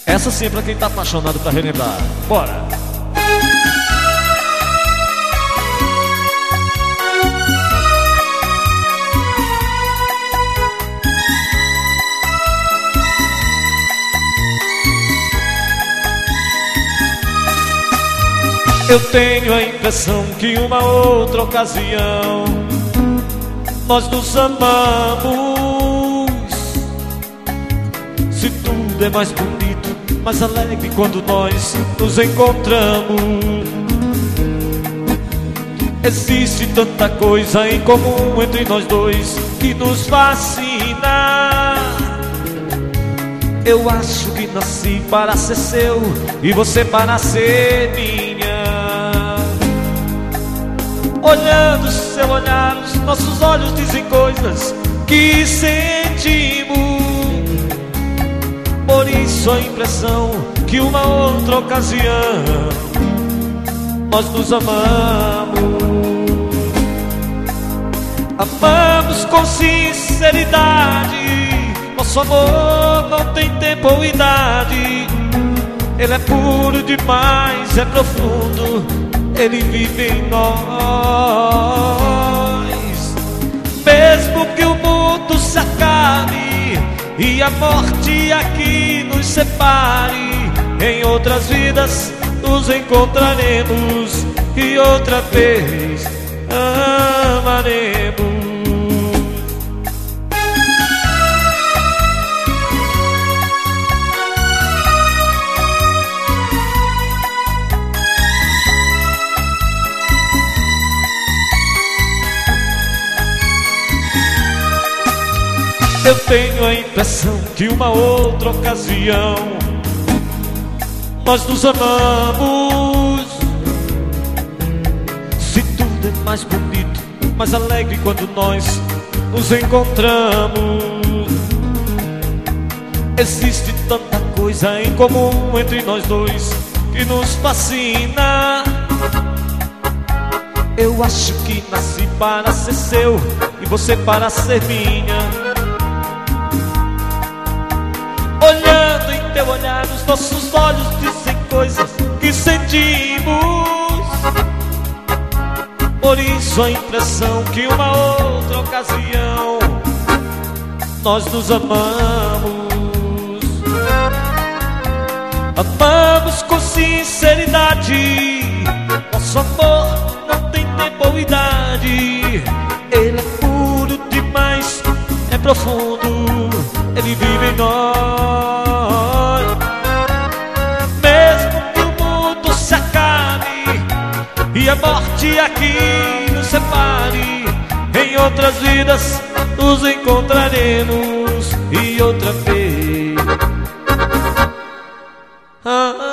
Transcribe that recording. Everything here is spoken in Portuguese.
Essa sim é pra quem tá apaixonado pra relembrar. Bora! Eu tenho a impressão que uma outra ocasião nós nos amamos. Se tudo é mais bonito, mais alegre quando nós nos encontramos. Existe tanta coisa em comum entre nós dois que nos fascina. Eu acho que nasci para ser seu e você para ser minha. Olhando seu olhar, os nossos olhos dizem coisas que sentimos. Por isso a impressão que uma outra ocasião nós nos amamos. Amamos com sinceridade. Nosso amor não tem tempo ou idade. Ele é puro demais, é profundo. Ele vive em nós. Mesmo que o mundo se acabe e a morte aqui nos separe, em outras vidas nos encontraremos e outra vez amaremos. Eu tenho a impressão que uma outra ocasião nós nos amamos. Se tudo é mais bonito, mais alegre quando nós nos encontramos. Existe tanta coisa em comum entre nós dois que nos fascina. Eu acho que nasci para ser seu e você para ser minha. Olhando em teu olhar, os nossos olhos dizem coisas que sentimos. Por isso a impressão que uma outra ocasião nós nos amamos. Amamos com sinceridade. Nosso amor não tem tempo ou idade. Ele é puro demais, é profundo. Ele vive em nós. Mesmo que o mundo se acabe e a morte aqui nos separe, em outras vidas nos encontraremos e outra vez